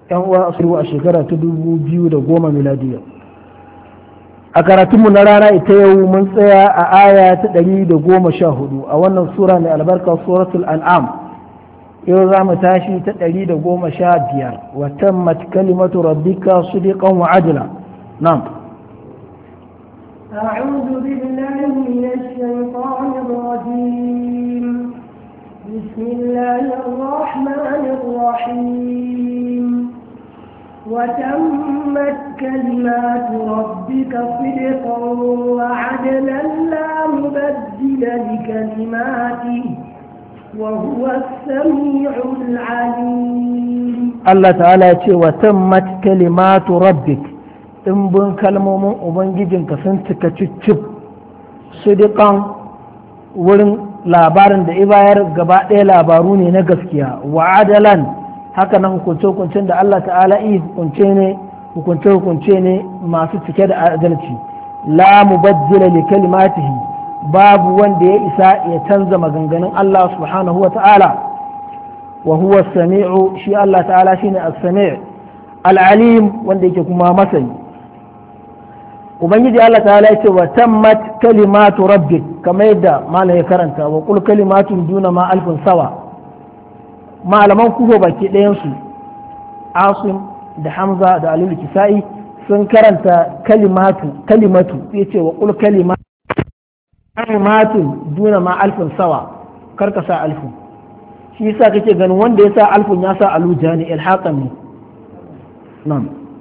yan uwa a shekara ta 2010 miladiya. A karatunmu na rana ita yau mun tsaya a aya ta 114 a wannan sura mai albarka suratul an'am. yau za mu tashi ta 115 wa tammat kalimatu rabbika sidqan wa adla. na'am. أعوذ بالله من الشيطان الرجيم بسم الله الرحمن الرحيم وتمت كلمات ربك صدقا وعدلا لا مبدل لكلماته وهو السميع العليم. الله تعالى يقول وتمت كلمات ربك in bin kalmomin ubangijinka sun cika cicif sidiƙan wurin labarin da ibayar gaba ɗaya labaru ne na gaskiya wa adalan haka na hukunce-hukuncen da Allah ta'ala yi hukunce-hukunce ne masu cike da adalci la mubaddila li kalimatihi babu wanda ya isa ya canza maganganun Allah subhanahu wa ta'ala wa huwa sami'u shi Allah ta'ala shine as-sami' al-alim wanda yake kuma masani. ubangiji Allah ta'ala yace wa tammat kalimatu rabbik kamar yadda malam ya karanta wa qul kalimatun duna ma alfun sawa. malaman kuho baki ɗayan su Asim da Hamza da Aliyu Kisa'i sun karanta kalimatu yace wa qul kalimatun duna ma alfun sawa karka sa alfun shi yasa kake ganin wanda ya sa alfun ya sa alujani ilhaqan ne. na'am.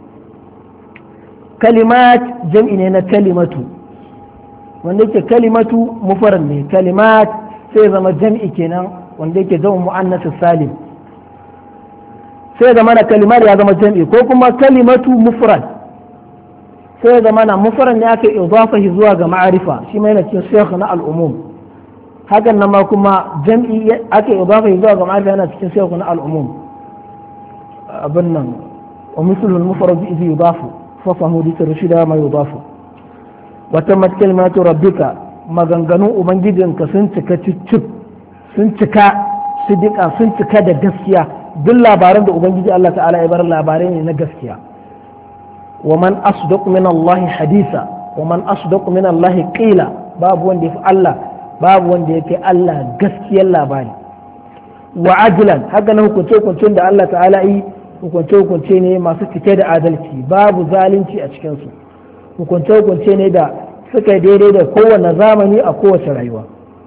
kalimat jam'i ne na kalimatu wanda yake kalimatu mufarad ne kalimat sai zama jam'i kenan wanda yake zama mu'annas salim sai zama na kalimat ya zama jam'i ko kuma kalimatu mufrad sai zama na mufrad ne aka idafa zuwa ga ma'arifa shi mai na cikin siyaq na al'umum hakan nan ma kuma jam'i aka idafa zuwa ga ma'arifa yana cikin siyaq na al'umum abin nan wa mislul mufrad idh yudafu fafahu dika rashida mai yudafu wata kalimatu rabbika maganganun ubangijinka sun cika cicip sun cika sidika sun cika da gaskiya duk labaran da ubangiji Allah ta'ala ya bar labarai ne na gaskiya wa man asdaqu min Allah hadisa wa man asdaqu min Allah qila babu wanda yafi Allah babu wanda yake Allah gaskiyar labari wa ajlan haka na hukunce da Allah ta'ala yi hukunce-hukunce ne masu cike da adalci babu zalunci a cikinsu hukunce-hukunce ne da suka daidai da kowane zamani a kowace rayuwa.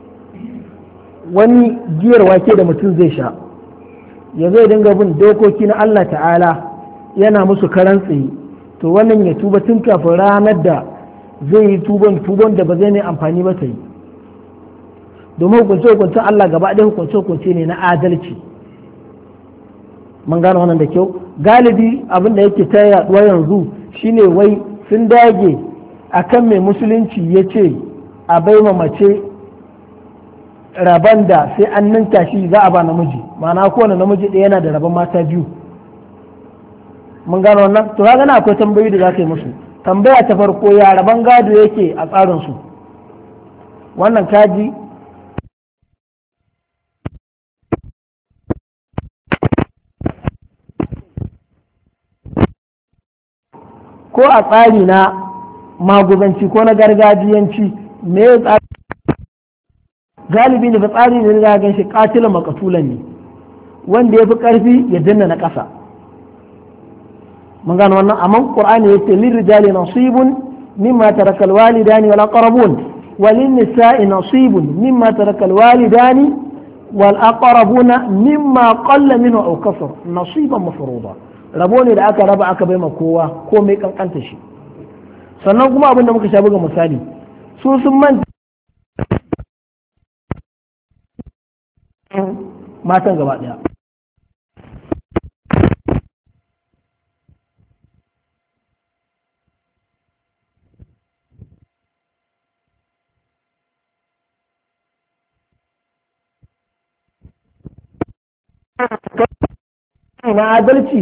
wani giyar wake da mutum zai sha ya zai dinga bin dokoki na Allah ta'ala yana musu karan tsaye to wannan ya tuba tun kafin ranar da zai yi tuban da ba zai ne amfani ba ta yi domin hukunce-hukuncen Allah gaba ɗaya hukunce-hukunce ne na adalci. mun gano wannan da kyau galibi abin da yake ta yaduwa yanzu shine wai sun dage akan mai musulunci ya ce a baima mace raban da sai an ninka shi za a ba namiji ma'ana kowane namiji ɗaya yana da raban mata biyu. mun gano wannan to kaga na akwai tambayoyi da za ka yi musu. tambaya ta farko ya raban gado yake a tsarin su wannan kaji ko a tsari na maguzanci ko na gargajiyanci me ya tsari galibi da tsari ne da gan shi katilan makatulan ne wanda ya fi karfi ya danna na ƙasa. mun gano wannan amma qur'ani yace lirrijali nasibun mimma taraka alwalidani wal aqrabun walin nisa'i nasibun mimma taraka alwalidani wal aqrabuna mimma qalla minhu aw kasar nasiban mafruḍa rabo ne da aka raba aka bai ma kowa ko mai kankanta shi. sannan kuma abin da muka sha buga misali su sun manta matan gaba daya na adalci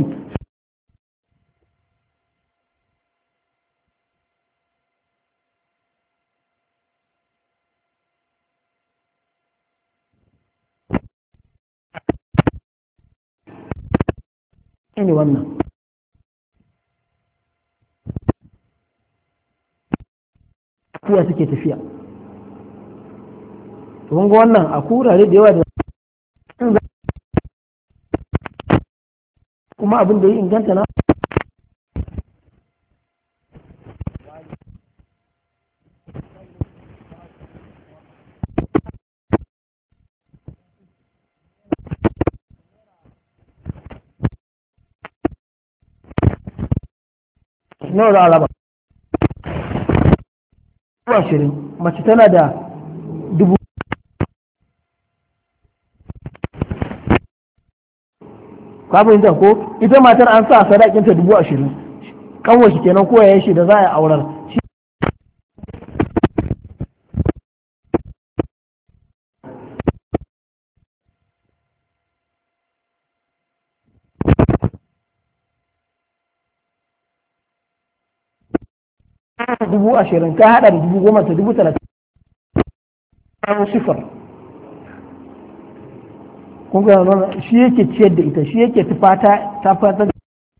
ne wannan kuwa suke tafiya. Kun ga wannan a kurare da yawa da kuma abin da ya inganta na nawa za a raba 20 mace tana da 1000 ka fahimta ko ita matar an sa sadakinta 20,000 kanwa shi kenan ko yayin shi da za a aurar shi 20,000 ka hada da 10,000 ta 30,000 sifar. Kun ga wannan shi yake ciyar da ita shi yake tufata ta fata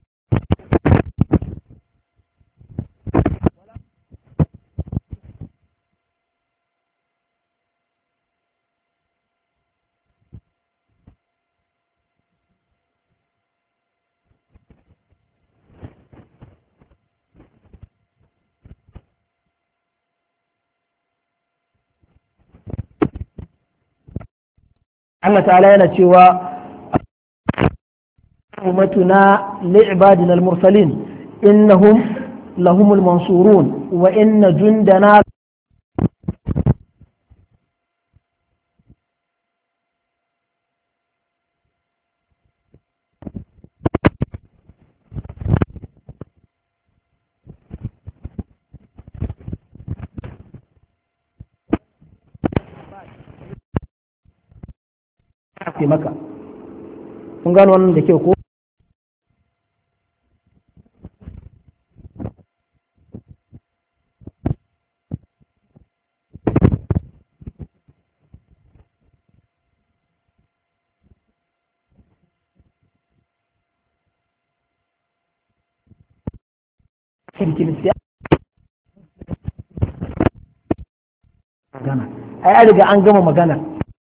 'Allah ta'ala yana cewa ummatuna li'ibadina al-mursalin innahum lahumul mansurun wa inna jundana maka. Kun gano wannan da kyau ko ai an riga an gama magana.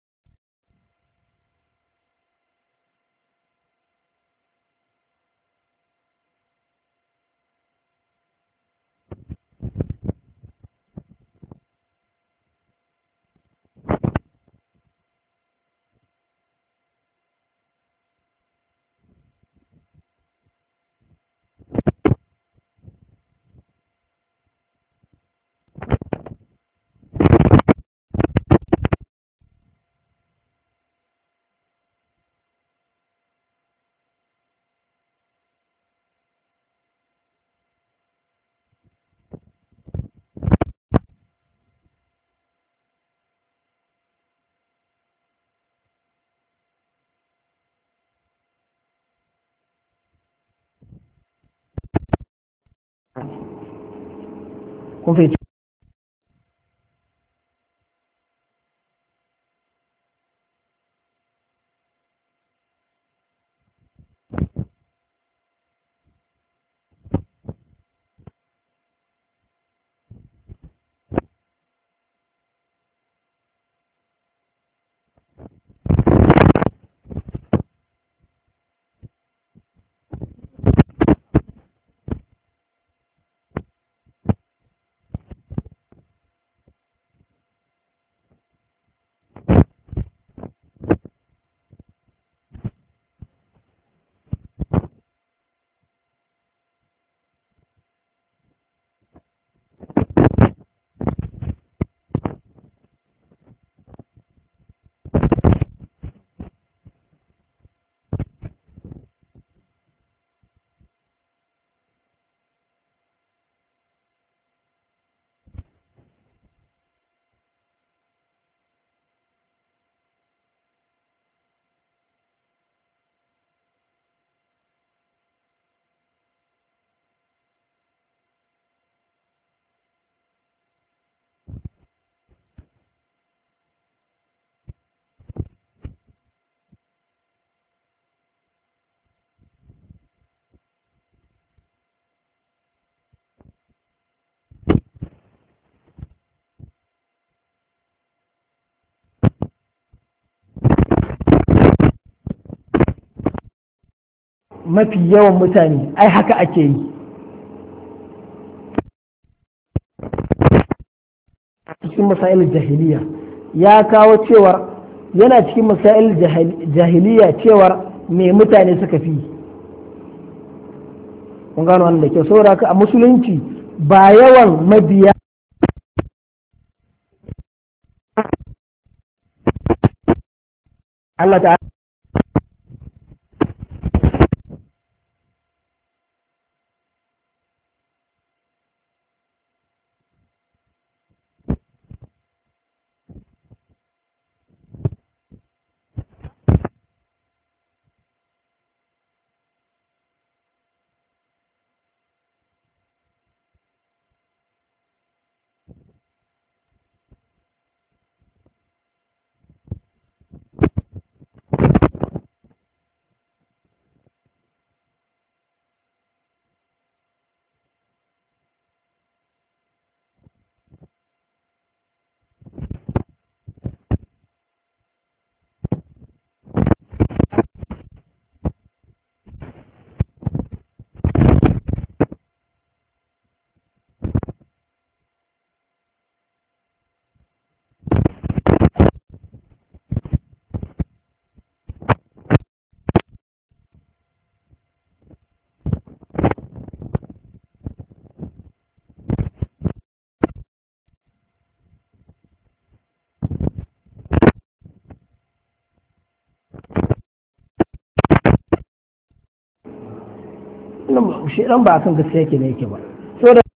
Kun fahimci mafi yawan mutane ai haka ake yi. Cikin masail jahiliya ya kawo cewar yana cikin masail jahiliya cewar me mutane suka fi. Kun gano wannan da kyau, saboda haka a musulunci ba yawan mabiya Allah ta'ala shi dan ba kan gaskiya yake ne yake ba. So da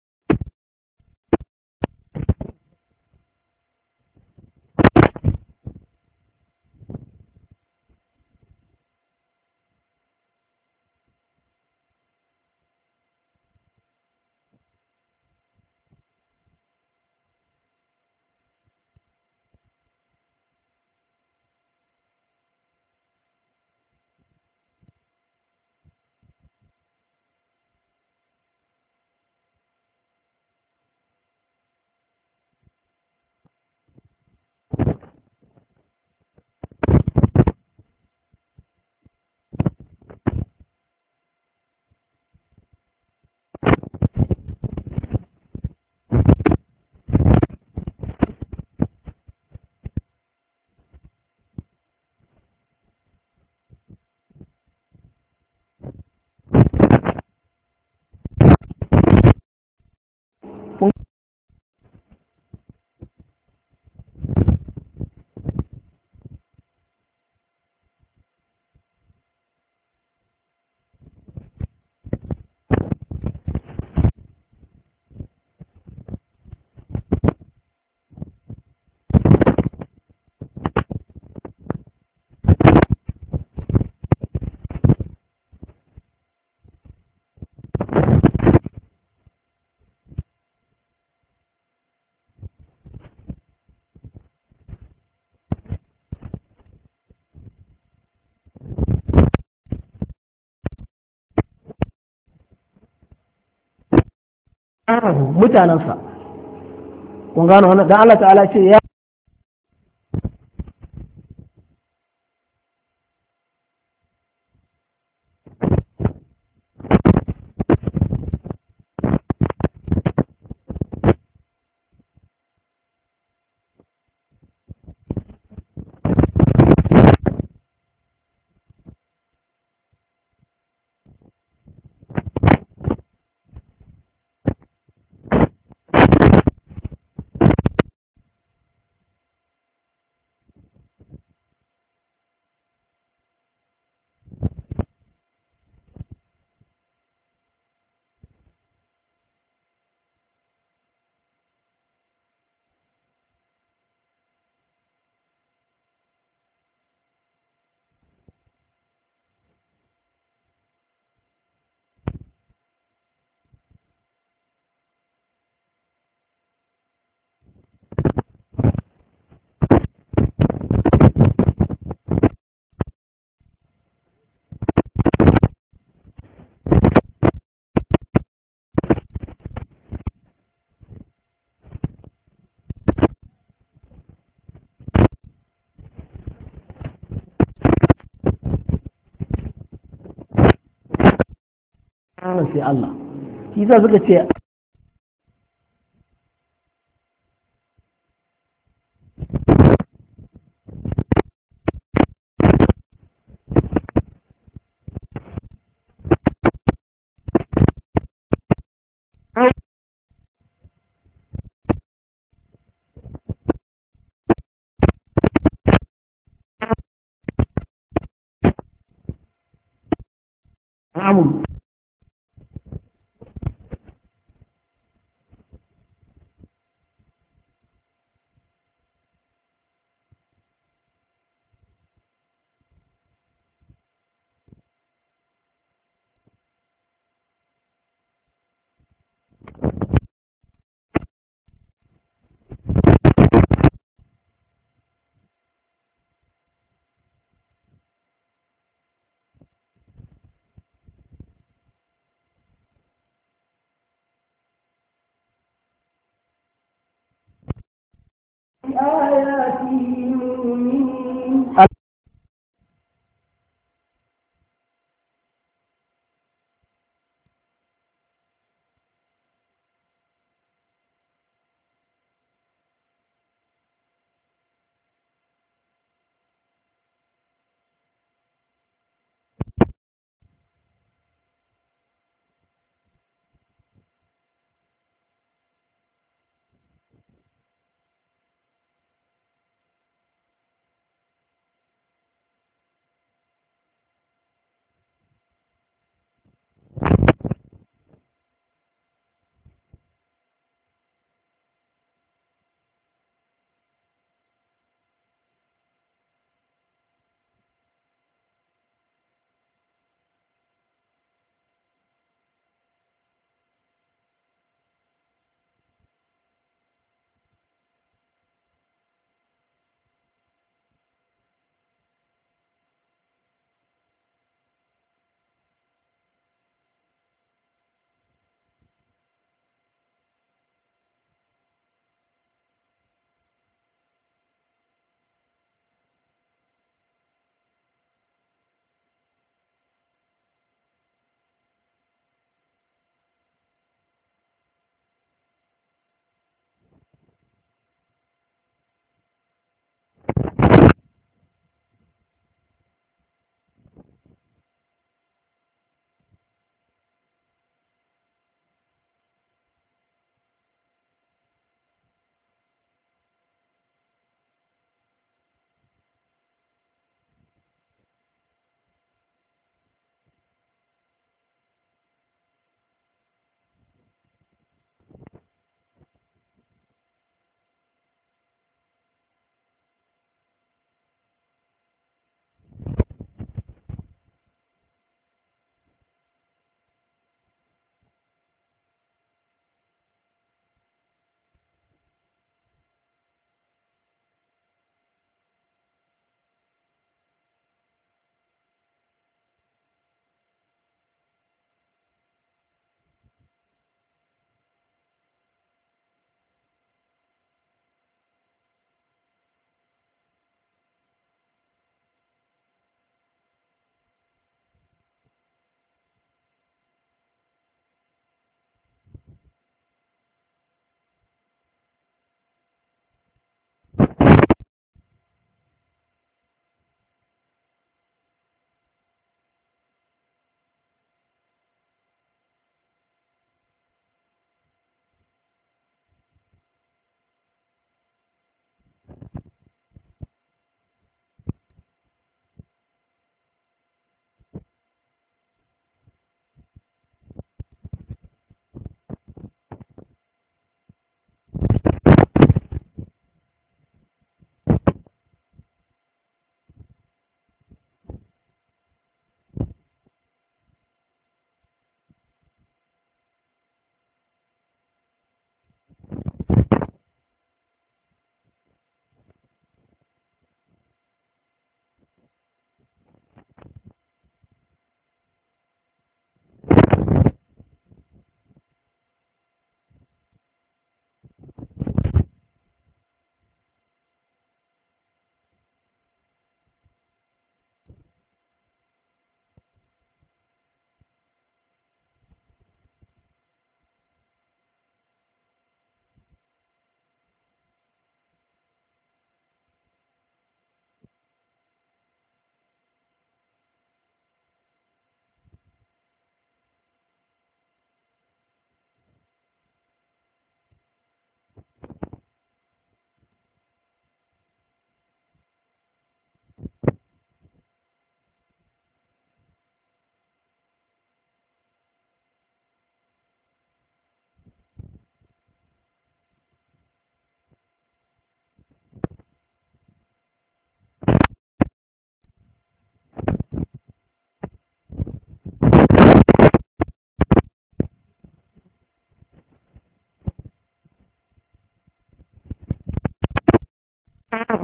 mutanensa, kun gano wannan, dan Allah ta'ala ce ya sai Allah shi yasa suka ce amul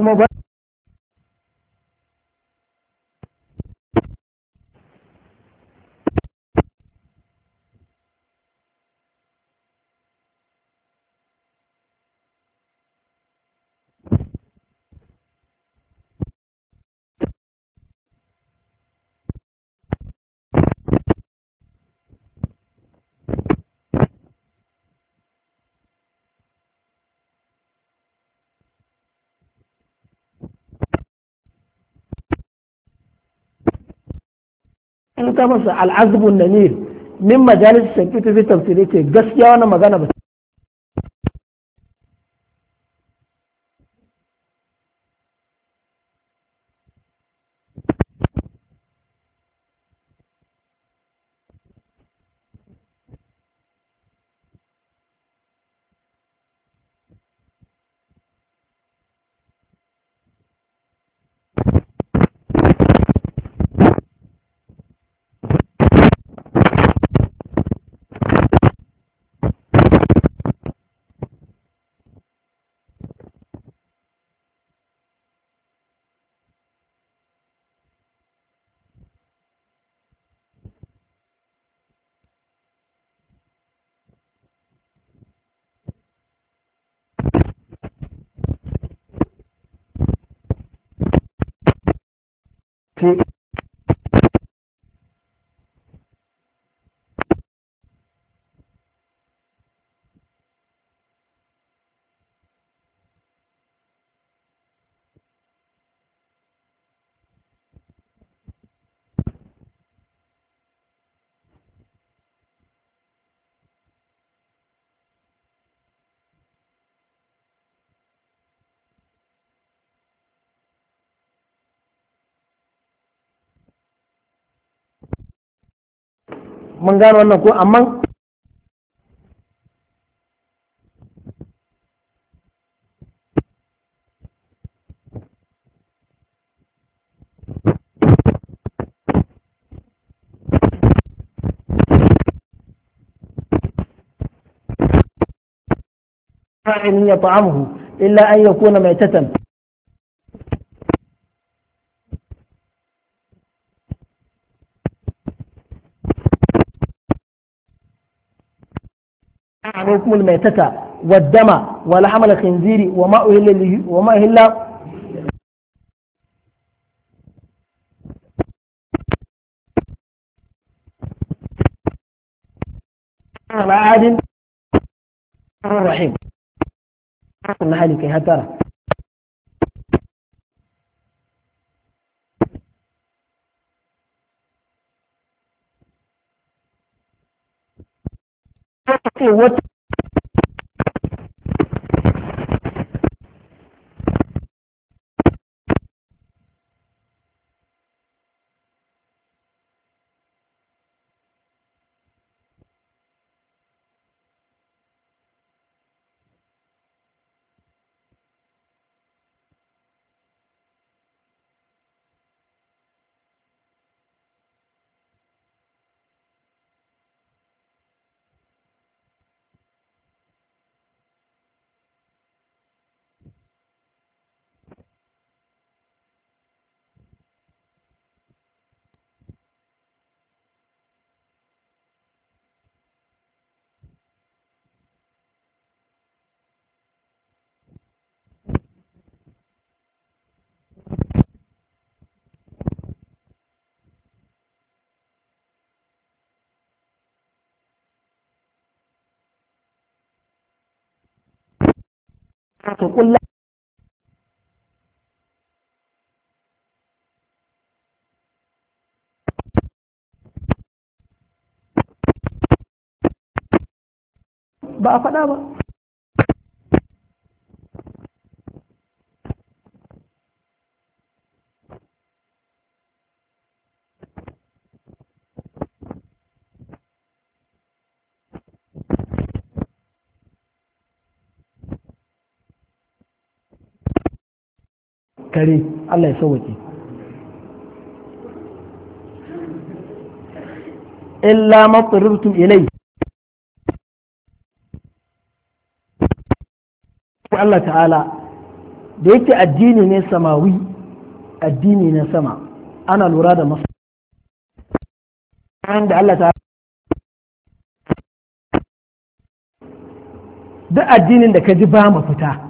kuma ba in ta masa al'azbun namir min majalis shafitu fi tafsiri ce gaskiya wannan magana ba ce mun gano wannan ko amma فاعل يطعمه إلا أن يكون ميتة عليكم الميتة والدم ولحم الخنزير وما أهل على عاد الرحيم قلنا هذه كي هترى تقول ba a faɗa ba kare Allah ya sauwake illa matrirtum ilai Allah ta'ala da yake addini ne samawi, addini na sama, ana lura da masu da Allah ta duk addinin da ka ji ba mafita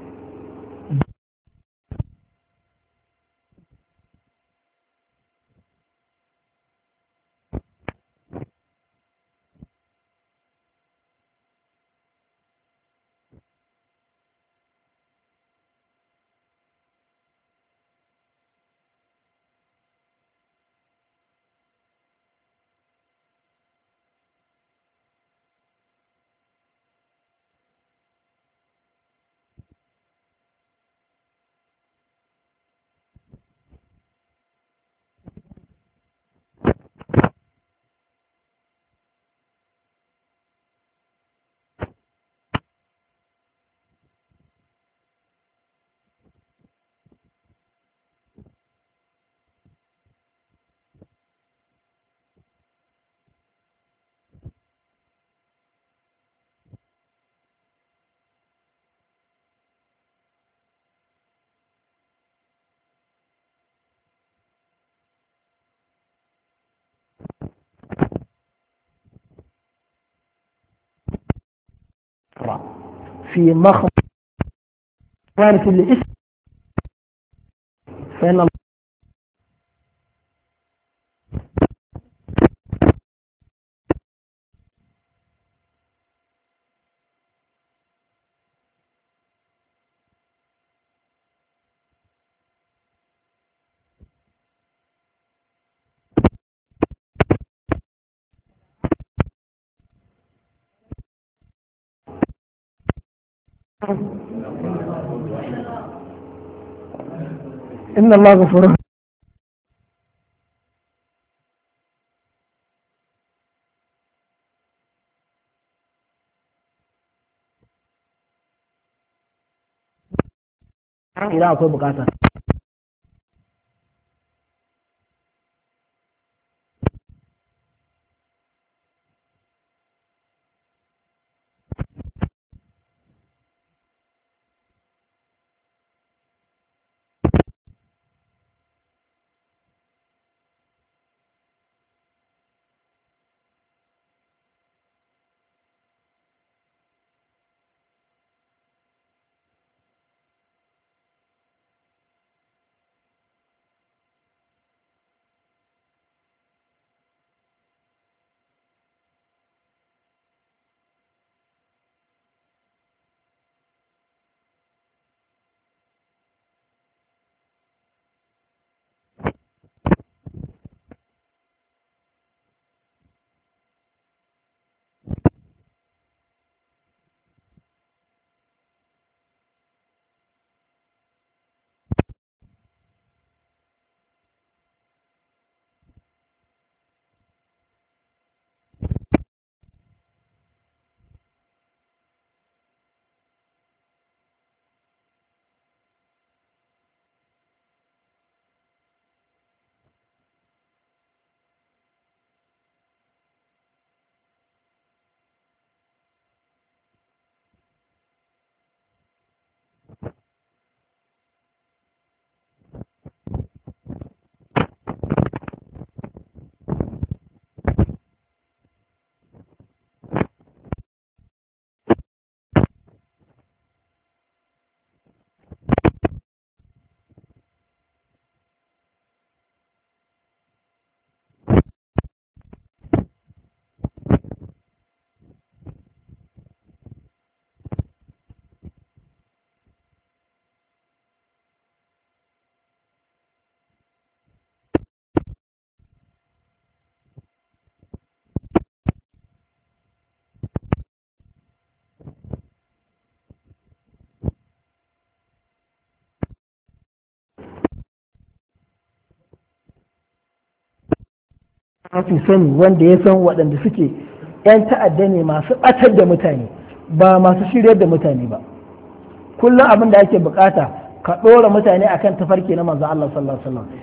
في مخمصة الاسم فإن الله إن الله غفور idan akwai bukata mafi sani wanda ya san waɗanda suke 'yan ta'adda ne masu ɓatar da mutane ba masu shiryar da mutane ba. Kullum abin da ake bukata ka ɗora mutane akan tafarki na manzo Allah sallallahu alaihi wasallam.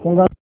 kun ga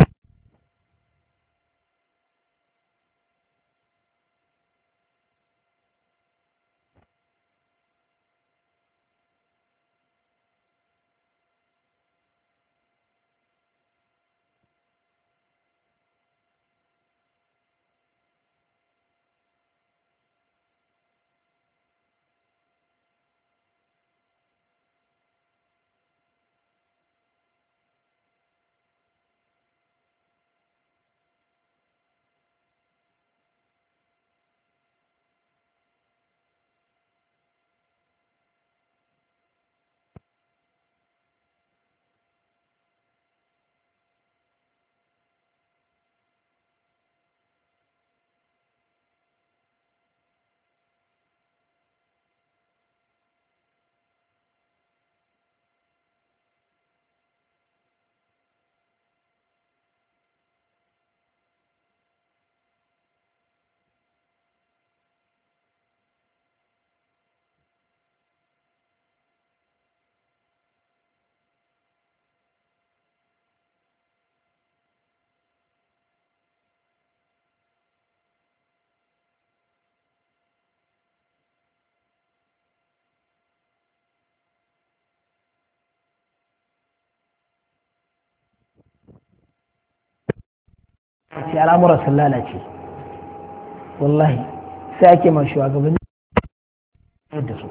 ce al'amuran sun lalace wallahi sai ake ma shugabanni da su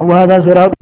وهذا صراط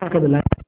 haka da lafiya